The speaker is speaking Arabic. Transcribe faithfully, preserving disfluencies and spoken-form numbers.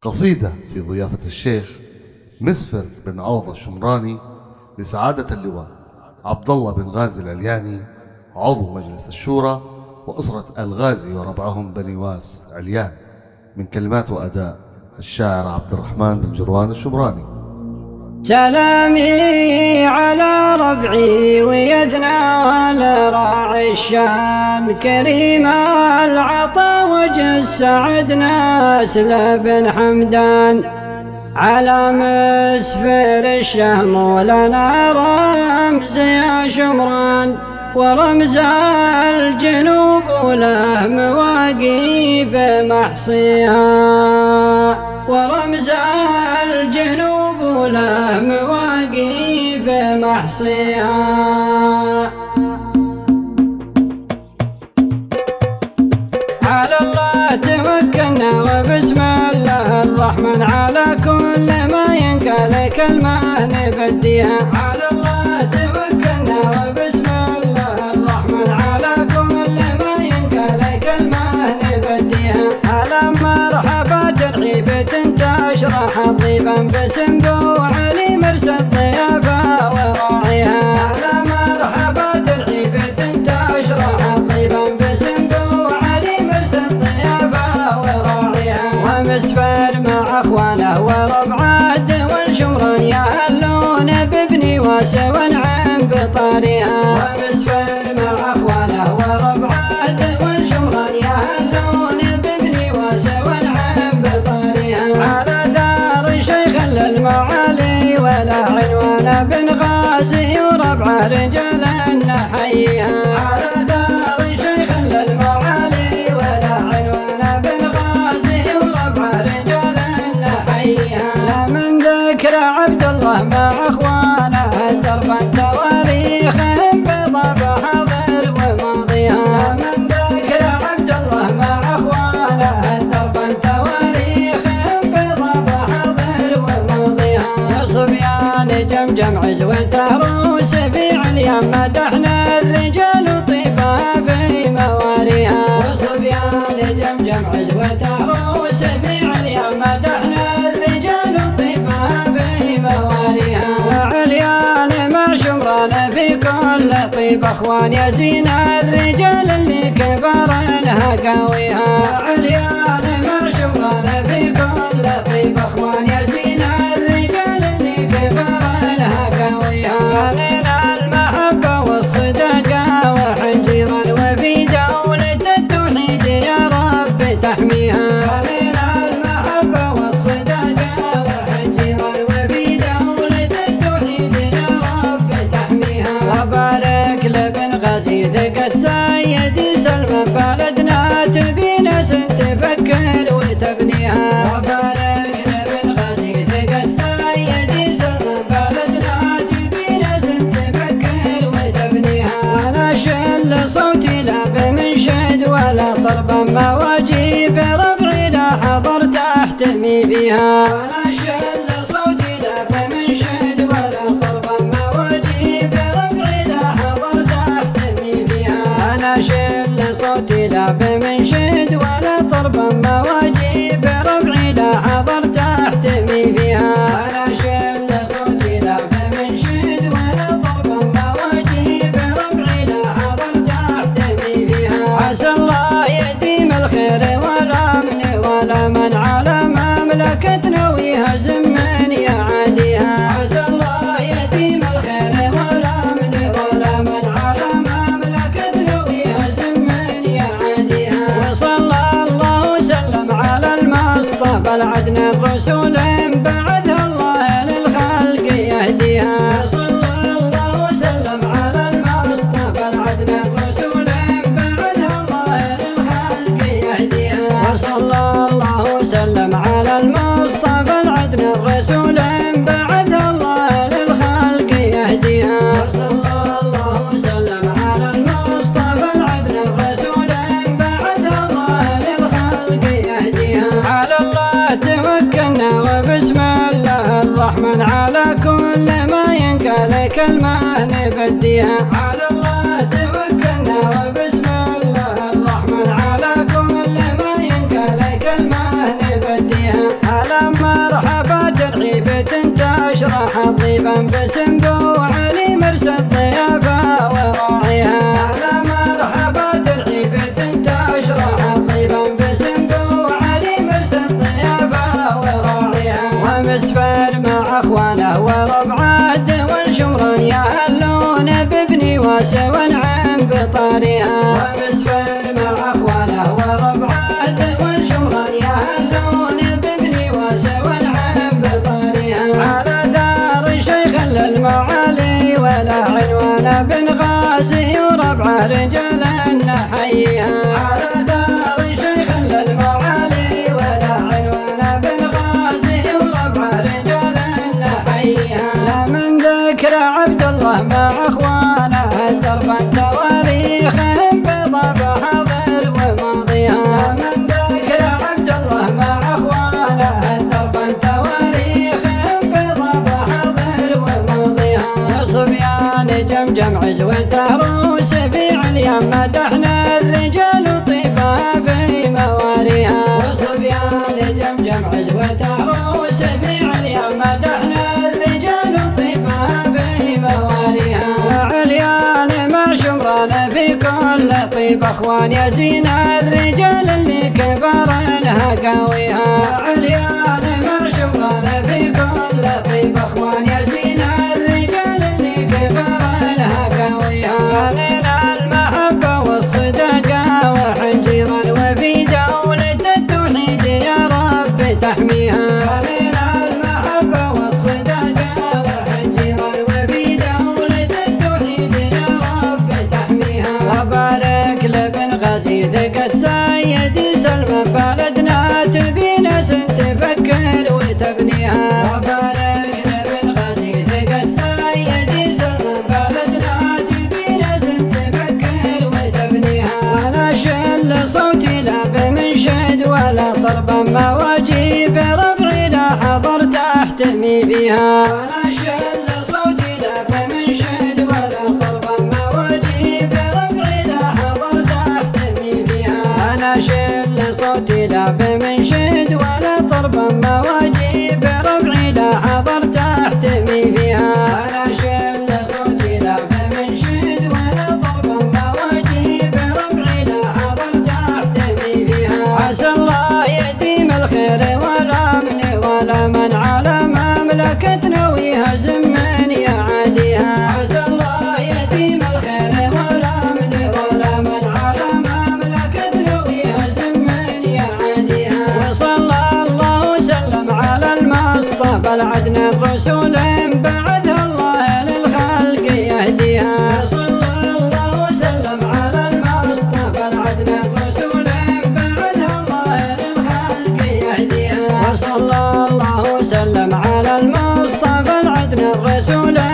قصيدة في ضيافة الشيخ مسفر بن عوض الشمراني لسعادة اللواء عبد الله بن غازي العلياني عضو مجلس الشورى وأسرة الغازي وربعهم بني واس عليان، من كلمات وأداء الشاعر عبد الرحمن بن جروان الشمراني. سلامي على ربعي ويتناول راعي الشان كريم العطا وجه السعد ناسل بن حمدان، على مسفر الشهم ولنا رمز يا شمران، ورمز الجنوب وله مواقيف محصيها، ورمز الجنوب وله مواقيف محصيها. على الله توكلنا وبسم الله الرحمن، على كل ما ينقال كلمة نبديها. على الله توكلنا وبسم الله الرحمن، على كل ما ينقال كلمة نبديها. على مرحبا ترحيبة تشرح ضيفا بسنبوع علي مرسى الضيافة وراعيها. على مرحبا ترحيبة تشرح ضيفا بسنبوع علي مرسى الضيافة وراعيها. ومسفر مع اخوانه وربعه دول شمران يهلون بابن واس ونعم بطاريها. ومسفر مع اخوانه وربعه دول شمران يهلون بابن واس ونعم بطاريها. على ثار شيخ للمعالي ولا عنوان بن غازي وربعه رجال نحييها. على ثار شيخ للمعالي ولا عنوان بن غازي وربعه رجال نحييها. لمن ذكر عبد الله مع اخوانه دربا تواريخ بضب حاضر وماضيها. لمن ذكر عبد الله مع اخوانه دربا تواريخ بضب حاضر وماضيها. صبيان جمجم عزوته روس في عليان مدحنا الرجال طيبه في مواريها. وصبيان جمجم عزوته روس في عليان مدحنا الرجال طيبه في مواريها. وعليان مع شمران في كل طيب اخوان يزين الرجال اللي كبرنها قويها. عليان مع شمران في كل طيب اخوان يزين الرجال اللي كبرنها قويها. علينا المحبه والصداقه وحنجيرا وفي دوله التوحيد يا رب تحميها. علينا المحبه والصداقه وحنجيرا وفي دوله التوحيد يا رب تحميها. وبارك لابن غازي ثقة سيدي سلمان بلدنا تبي ناس تفكر وتبنيها. وبارك لابن غازي ثقة سيدي سلمان بلدنا تبي ناس تفكر وتبنيها. انا شل صوتي لا بمنشد ولا ضربا مواجيب ربعي لا حضرت احتمي فيها. انا شل صوتي لا بمنشد ولا ضربا مواجيب ربعي لا حضرت احتمي فيها. انا شل صوتي لا بمنشد ولا ضربا مواجيب ربعي لا حضرت احتمي فيها. انا شل صوتي لا بمنشد ولا ضربا مواجيب ربعي لا حضرت احتمي فيها. عسى الله يديم الخير والامن ولا من على مملكتنا ويهزم من يعاديها. عسى الله يديم الخير والامن ولا من على مملكتنا ويهزم من يعاديها. وصلى الله وسلم على المصطفى العدن الرسول بعث الله للخلق يهديها. صلى الله وسلم على المصطفى العدن الرسول بعث الله للخلق يهديها. وصلى الله وسلم على المصطفى العدن الرسول بعث الله للخلق يهديها. وصلى الله وسلم على المصطفى العدن الرسول بعث الله للخلق يهديها. على الله توكلنا وبسم الله الرحمن، على كل ما ينقال كلمة نبديها. على الله توكلنا وبسم الله الرحمن، على كل ما ينقال كلمة نبديها. على ضيفا بسنبوع لمرسى الضيافة وراعيها. على مرحبا ترحيب تشرح ضيفا بسنبوع لمرسى الضيافة وراعيها. ومسفر مع اخوانه وربعه دول شمران يهلون بابن واس ونعم بطارها. ومسفر مع اخوانه وربعه دول شمران يهلون بابن واس ونعم بطارها. على ثار شيخ للمعالي ولا عنوان بن غازي وربعه رجال نحييها. على ثار شيخ للمعالي ولا عنوان بن غازي وربعه رجال نحييها. لمن ذكر عبد الله مع اخوانه دربا تواريخ بضب حاضر وماضيها. لمن ذكر عبد الله مع اخوانه دربا تواريخ بضب حاضر وماضيها. صبيان جمجم عزوته روس في عليا مدحنا الرجال طيبه في مواريها. وصبيان جمجم عزوته روس في عليا مدحنا الرجال طيبه في مواريها. عليان مع شمران في كل طيب اخوان يزين الرجال اللي كبرنها قويها. عليان مع شمران في كل طيب اخوان يزين الرجال اللي كبرنها قويها. لنا المحبه والصداقه وحنجيرا وفي دوله التوحيد يا رب تحميها. لنا المحبه والصداقه وحنجيرا وفي دوله التوحيد يا رب تحميها. وبارك لابن غازي ثقة سيدي سلمان بلدنا تبي ناس تفكر وتبنيها. وبارك لابن غازي ثقة سيدي سلمان بلدنا تبي ناس تفكر وتبنيها. انا شل صوتي لا بمنشد ولا ضربا مواجيب ربعي لا حضرت احتمي فيها. انا شل صوتي لا بمنشد ولا ضربا مواجيب ربعي لا حضرت احتمي فيها. انا شل صوتي لا بمنشد ولا ضربا مواجيب ربعي لا حضرت احتمي فيها. انا شل صوتي لا بمنشد ولا ضربا مواجيب ربعي لا حضرت احتمي فيها. عسى الله يديم الخير والامن ولا من على مملكتنا ويهزم من يعاديها. عسى الله يديم الخير والامن ولا من على مملكتنا ويهزم من يعاديها. وصلى الله وسلم على المصطفى العدن الرسول بعثها الله للخلق يهديها. صلى الله وسلم على المصطفى العدن الرسول بعثها الله للخلق يهديها. وصلى الله وسلم على المصطفى العدن الرسول